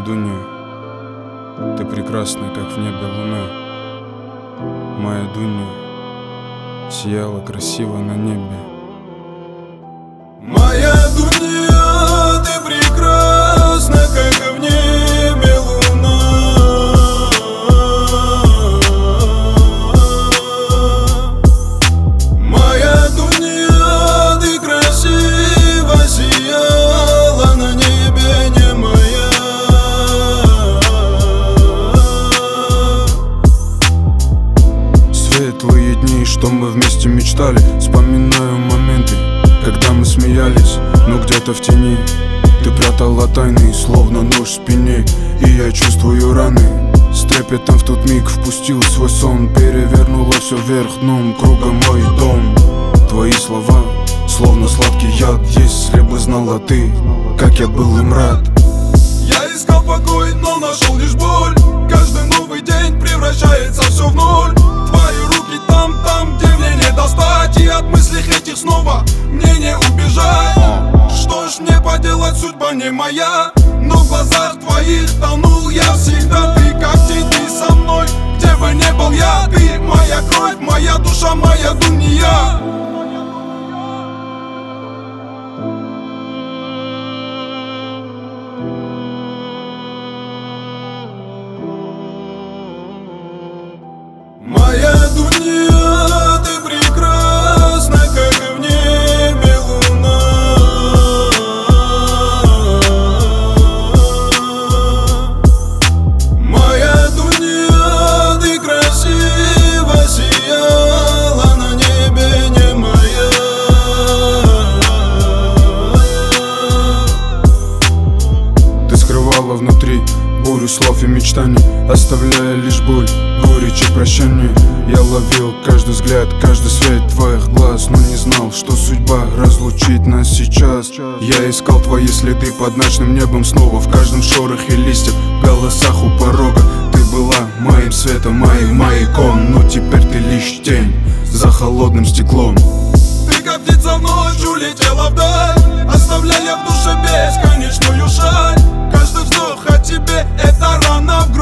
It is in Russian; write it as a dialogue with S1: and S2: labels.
S1: Дуня, ты прекрасна, как в небе луна. Моя Дуня сияла красиво на небе.
S2: Моя Дуня, ты прекрасна, как в небе луна. Моя Дуня, ты красиво сияла на небе, не моя.
S1: Светлые дни, что мы вместе мечтали. Вспоминаю моменты, когда мы смеялись, но где-то в тени ты прятала тайны, словно нож в спине. И я чувствую раны, с трепетом в тот миг впустил свой сон. Перевернула все вверх дном, кругом мой дом. Твои слова, словно сладкий яд. Если бы знала ты, как я был им рад.
S2: Я искал покой, но нашел лишь боль. Каждый новый день превращается все в ноль. Твои руки там, где мне не достать. И от мыслей этих снова мне не убежать. Что ж мне поделать, судьба не моя. Но в глазах твоих тонул я всегда. Ты как тень, ты со мной, где бы не был я. Ты моя кровь, моя душа, моя Дуня. Моя Дуня, ты прекрасна, как в небе луна. Моя Дуня, ты красиво сияла на небе, не моя.
S1: Ты скрывала внутри бурю слов и мечтаний, оставляя лишь боль, горечь и прощание. Я ловил каждый взгляд, каждый свет твоих глаз, но не знал, что судьба разлучит нас сейчас. Я искал твои следы под ночным небом снова, в каждом шорохе листьев, в голосах у порога. Ты была моим светом, моим маяком, но теперь ты лишь тень за холодным стеклом.
S2: Ты как птица в ночь улетела вдаль, оставляя в душе бесконечную шаль. Каждый вздох о тебе — это рана в